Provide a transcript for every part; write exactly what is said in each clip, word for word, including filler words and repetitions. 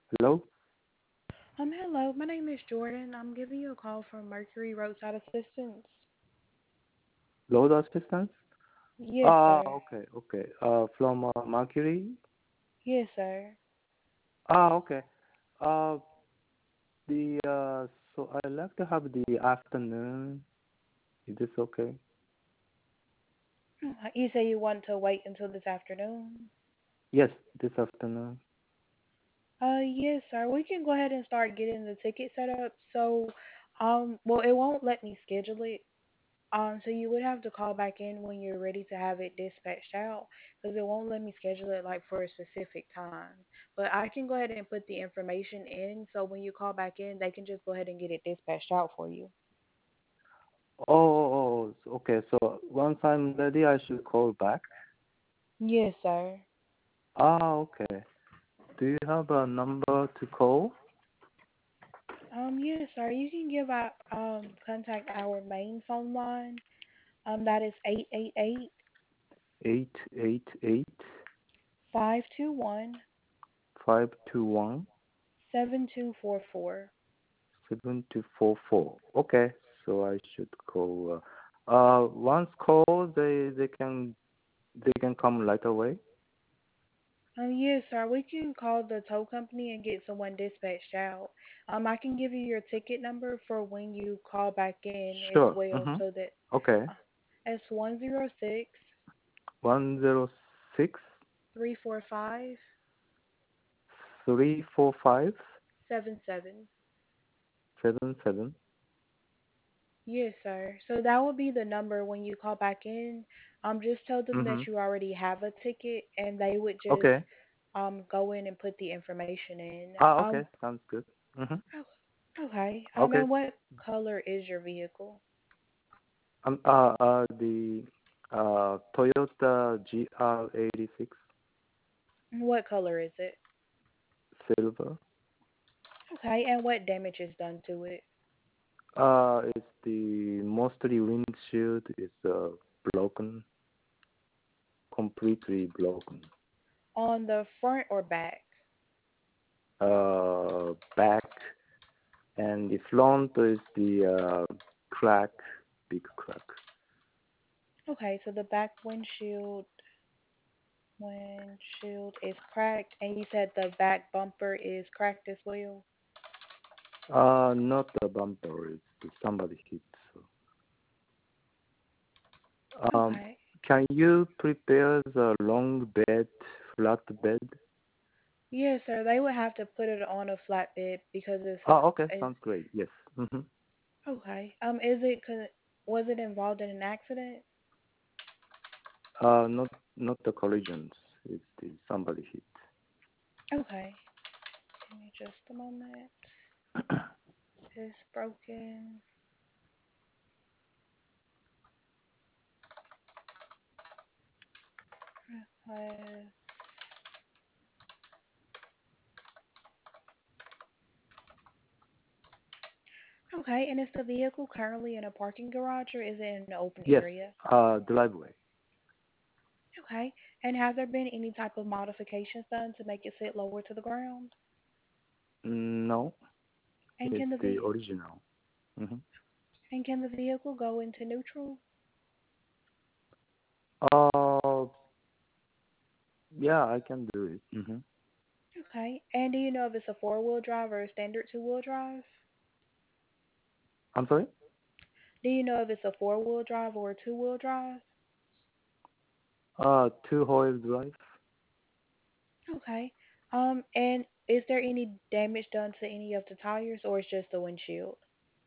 Hello? Um, hello, my name is Jordan. I'm giving you a call from Mercury Roadside Assistance. Road assistance? Yes, Ah, sir. okay, okay. Uh, from uh, Mercury? Yes, sir. Ah, okay. Uh, the uh, so I like to have the afternoon. Is this okay? Uh, You say you want to wait until this afternoon? Yes, this afternoon. Uh, yes, sir. We can go ahead and start getting the ticket set up. So, um, well, it won't let me schedule it. Um, so you would have to call back in when you're ready to have it dispatched out, because it won't let me schedule it like for a specific time. But I can go ahead and put the information in, so when you call back in, they can just go ahead and get it dispatched out for you. Oh, oh, oh, so- okay. So once I'm ready, I should call back. Yes, sir. Ah, okay. Do you have a number to call? Um, yes, sir. You can give out um contact our main phone line. Um, that is eight eight eight Eight eight eight five two one five two one seven two four four. seven two four four. Okay, so I should call. Uh, uh, once call, they they can they can come right away. Um, yes, sir. We can call the tow company and get someone dispatched out. Um, I can give you your ticket number for when you call back in as Sure. well, Mm-hmm. so that Okay. uh, it's one zero six One zero six three four five three four five seven seven. seven seven. Yes, sir. So that will be the number when you call back in. Um, just tell them Mm-hmm. that you already have a ticket, and they would just Okay. um go in and put the information in. Ah, Um, okay. Sounds good. Mm-hmm. oh, okay. Um, Okay. and what color is your vehicle? Um. Uh. Uh. The uh Toyota G R eighty six What color is it? silver. Okay, and what damage is done to it? Uh. It's the mostly windshield is uh broken, completely broken. On the front or back? Uh. Back and the front is the uh crack, big crack. Okay, so the back windshield windshield is cracked, and you said the back bumper is cracked as well. Uh, not the bumper. It's the somebody hit. So, um, Okay. can you prepare the long bed, flat bed? Yes, sir. They would have to put it on a flatbed because it's a Oh, okay, is sounds great. Yes. Mm-hmm. okay. Um, is it con- was it involved in an accident? Uh, not not the collisions. It's the somebody hit. Okay. Give me just a moment. It's broken. Uh, okay, and is the vehicle currently in a parking garage or is it in an open Yes. area? Uh, driveway. Okay. And have there been any type of modifications done to make it sit lower to the ground? No, And it's can the the ve- original. Mm-hmm. and can the vehicle go into neutral? Uh, yeah, I can do it. Mm-hmm. Okay. And do you know if it's a four-wheel drive or a standard two-wheel drive? I'm sorry. Do you know if it's a four-wheel drive or a two-wheel drive? Uh, two wheel drive. Okay. Um, and is there any damage done to any of the tires or it's just the windshield?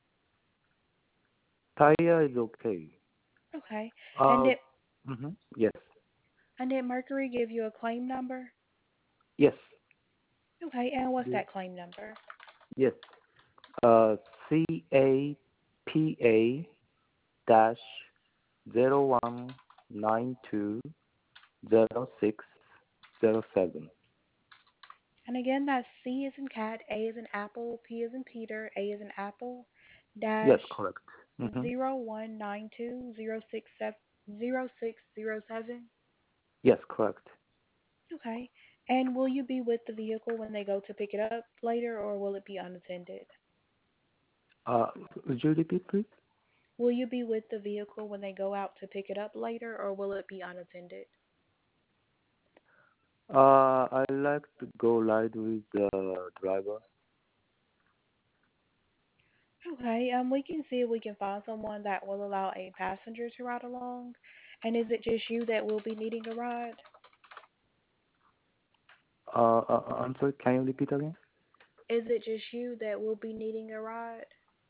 Tire is okay. Okay. And Uh, did mm-hmm. Yes. and did Mercury give you a claim number? Yes. Okay. And what's The, that claim number? yes. Uh, C A P A dash zero one nine two zero six zero seven. And again, that's C is in cat, A is in apple, P is in Peter, A is in apple, Yes, dash correct. Mm-hmm. zero one nine two zero six seven zero six zero seven. Yes, correct. Okay. And will you be with the vehicle when they go to pick it up later, or will it be unattended? Uh, would you repeat, please? Will you be with the vehicle when they go out to pick it up later, or will it be unattended? Uh, I like to go ride with the driver. Okay, um, we can see if we can find someone that will allow a passenger to ride along. And is it just you that will be needing a ride? Uh, uh, uh, I'm sorry, can you repeat again? Is it just you that will be needing a ride?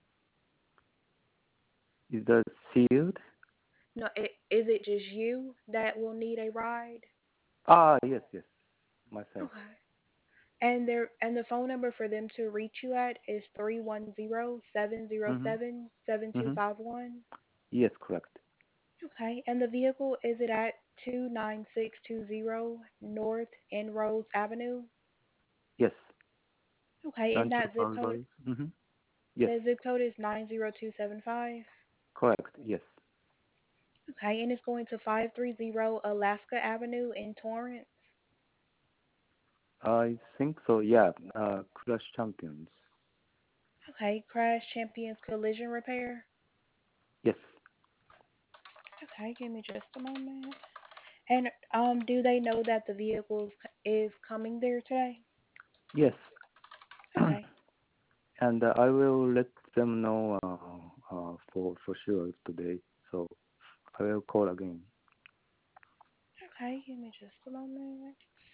Is that sealed? No, I is it just you that will need a ride? Ah, yes, yes, myself. Okay. And their and the phone number for them to reach you at is three one zero seven zero Mm-hmm. seven seven two Mm-hmm. five one. Yes, correct. Okay. And the vehicle, is it at two nine six two zero North Enrose Avenue? Yes, Okay, and Rancho that zip code, Paradise. Mm-hmm. Yes, the zip code is nine zero two seven five. correct. Yes. Okay, and it's going to five three zero Alaska Avenue in Torrance. I think so. Yeah. Uh, Crash Champions. Okay, Crash Champions Collision Repair. Yes. Okay, give me just a moment. And um, do they know that the vehicle is coming there today? Yes. Okay. And uh, I will let them know uh, uh, for for sure today. So I will call again. Okay, give me just a moment.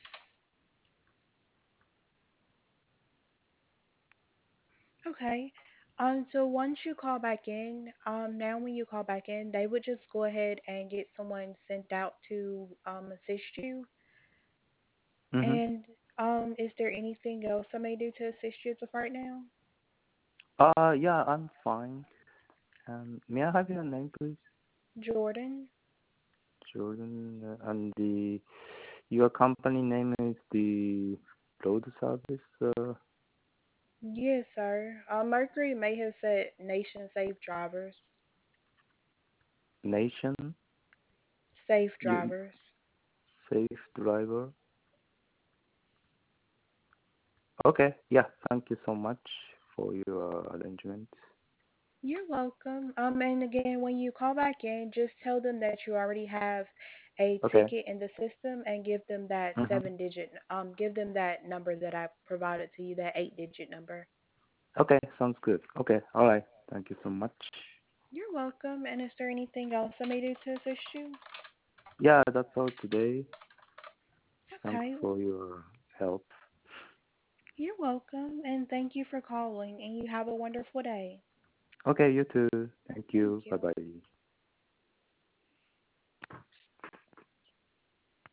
Okay. Um, so once you call back in, um, now when you call back in, they would just go ahead and get someone sent out to um assist you. Mm-hmm. And um, is there anything else I may do to assist you as of right now? Uh, yeah, I'm fine. Um, may I have your name, please? Jordan? Jordan. Uh, and the your company name is the road service uh, Yes, sir. Uh, Mercury may have said Nation Safe Drivers. nation. Safe You Drivers. safe driver. Okay. Yeah. Thank you so much for your arrangement. You're welcome. Um, and again, when you call back in, just tell them that you already have a Okay. ticket in the system and give them that Mm-hmm. seven digit, um, give them that number that I provided to you, that eight digit number. Okay. Sounds good. Okay. All right. Thank you so much. You're welcome. And is there anything else I may do to assist you? Yeah, that's all today. Thanks Okay. for your help. You're welcome. And thank you for calling. And you have a wonderful day. Okay, you too. Thank Thank you. Bye you. bye.